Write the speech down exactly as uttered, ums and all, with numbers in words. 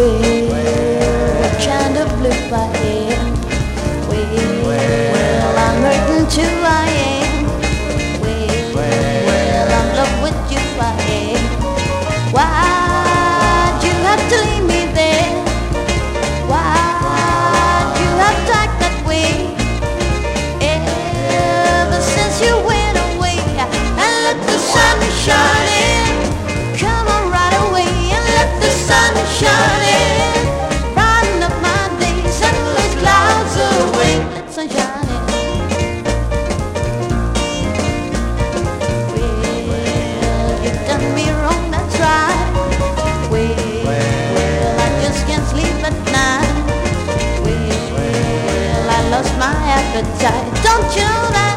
Well, kind of blue I am. Well, well, I'm hurting too, I am. Well, well, I'm in love with you, I am. Why'd you have to leave me there? Why'd you have to act that way? Ever since you went away, and let the sun shine in. Come on right away and let the sun shine in. Brighten up my days and those clouds away. Let the sun shine in. Well, you've done me wrong, that's right. Well, well, I just can't sleep at night. Well, I lost my appetite. Don't you know that?